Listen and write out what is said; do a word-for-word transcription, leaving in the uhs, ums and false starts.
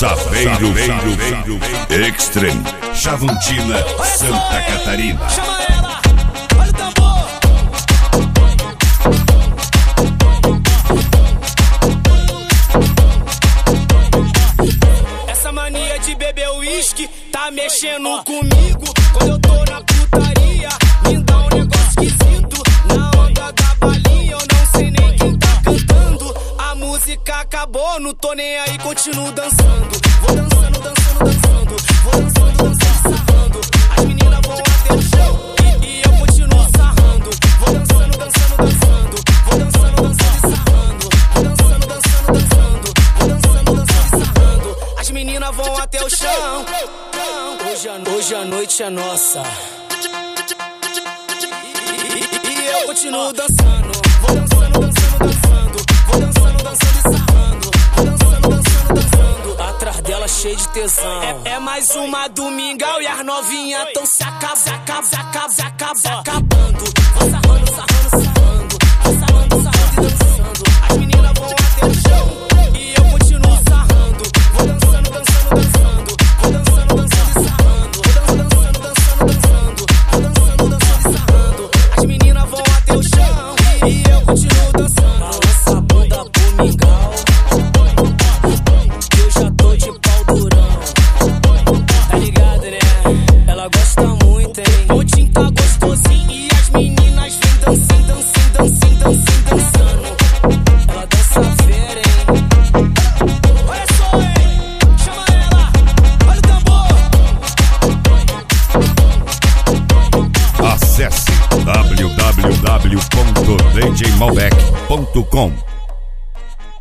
Saveiro Extreme, Chavantina, Santa Catarina. Chama ela, olha o tambor. Essa mania de beber uísque tá mexendo comigo. Quando eu tô na putaria, me dá um negócio esquisito. Na onda da balinha, eu não sei nem quem tá cantando. A música acabou, não tô nem aí, continuo dançando. Vou dançando, dançando, dançando. Vou dançando, dançando, sarrando. As meninas vão até o chão e, e eu continuo sarrando. Vou dançando, dançando, dançando. Vou dançando, dançando e sarrando. Vou dançando, dançando, dançando. Vou dançando, dançando e sarrando. As meninas vão até o chão. Hoje a, hoje a noite é nossa. E, e, e eu continuo dançando. Vou dançando, dançando, dançando. Vou dançando, dançando e sarrando. Vou dançando, dançando, dançando. Atrás dela cheio de tesão. É, é mais uma domingão e as novinhas tão se acabando, se acabando, se acabando, se acabando, se acabando. Vou sarrando, sarrando, sarrando. Vou sarrando, sarrando e dançando. As meninas vão até o chão e eu continuo sarrando. Vou dançando, dançando, dançando. Vou dançando, dançando e sarrando. Vou dançando, dançando, dançando. Vou dançando, dançando e sarrando. As meninas vão até o chão e eu continuo dançando. Balança a bunda pro mingau, que eu já tô de pau durão. Tá ligado, né? Ela gosta muito, hein? O Tim tá gostosinho e as meninas vêm dançando, dançando, dançando, dançando, dançando. Ela dança fera, hein? Olha só, hein? Chama ela, olha o tambor. Acesse w w w ponto d j malbec ponto com.